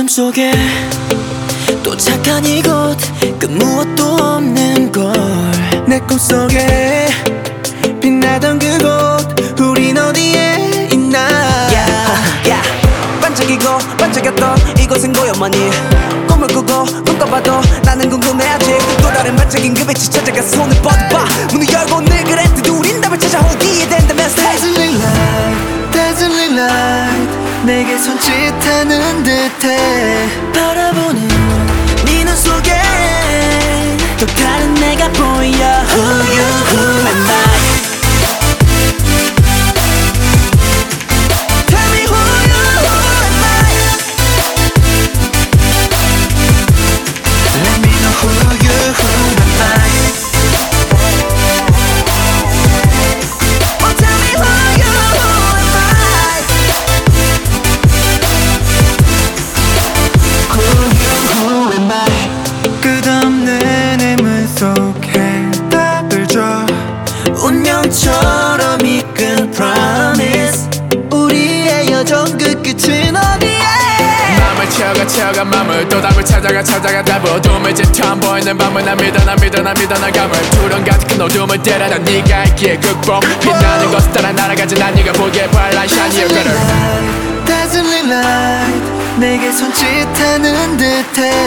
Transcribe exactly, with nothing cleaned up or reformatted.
마음속에 또 착한 이곳 그 무엇도 없는 걸 내 꿈속에 빛나던 그곳 우린 어디에 있나 yeah, yeah. 반짝이고 반짝였던 이곳은 고요하니 꿈을 꾸고 꿈꿔봐도 나는 궁금해 아직 또 다른 반짝인 그 빛이 찾아가 손을 뻗어봐 문을 열고 늘 그랬듯 우린 답을 찾아오기에 된다면 Dazzling light, dazzling light 내게 손짓하는 듯해 바라보는 네 눈 속에 또 다른 내가 보여 Who you, who am I Tell me who you, who am I Let me know who you, who am I Oh tell me who you, who am I Who you, who am I 끝없는 의문 속에 답을 줘 운명처럼 이끈 promise 우리의 여정 그 끝은 어디에 맘을 채워가 채워가 맘을 또 답을 찾아가 찾아가 답을 어둠을 짙어 안 보이는 밤을 난 믿어 난 믿어 난 믿어 난 감을 투렁 가득한 어둠을 때려다 네가 있기에 극복 빛나는 것을 따라 날아가지 난 네가 보기에 bright shinier better Dazzling light 내게 손짓하는 듯해